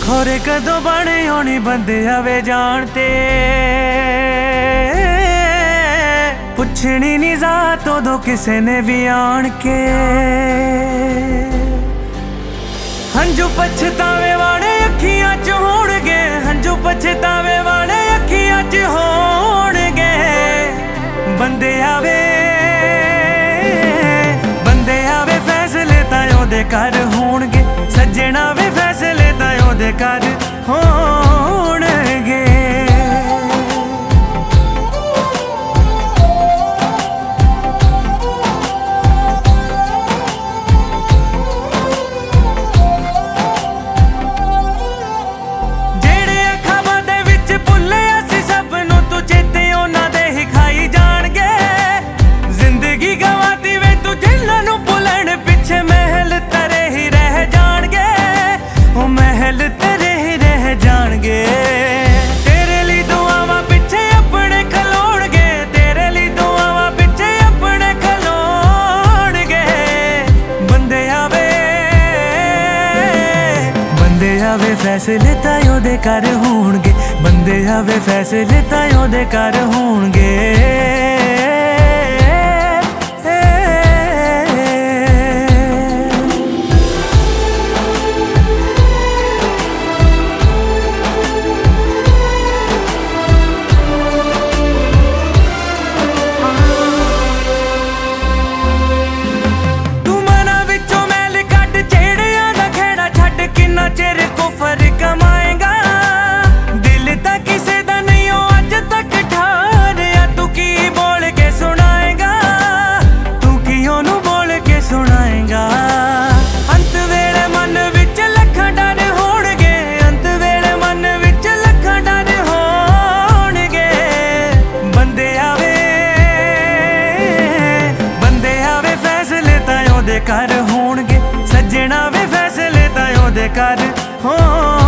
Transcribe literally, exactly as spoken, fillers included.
खोरे कदों बने होनी बंदे आवे जान ते पुछनी नी जात उदों किसे ने भी आन के हंजू पछतावे वाले अखियां च होणगे हंजू पछतावे वाले अखियां च होणगे बंदे आवे बंदे आवे फैसले तां ओदे घर होणगे सज्जणा वे फैसले तां ओदे घर होणगे आवे फैसले तां ओदे घर होणगे बंदे आवे फैसले तां ओदे घर होणगे तू मना विचों मैल कढ छेड़ियां दा खेड़ा छड्ड किन्ना चिर कमाएगा दिल तक किसे दा नहीं हो अज तक ठारिया तू की बोल के सुनाएगा तू की ओनू बोल के सुनाएगा अंत वेले मन विच लखां डर होणगे अंत वेले मन विच लखां डर होणगे बंदे आवे बंदे आवे फैसले तां ओदे घर होणगे सज्जणा वे फैसले तां ओदे घर हो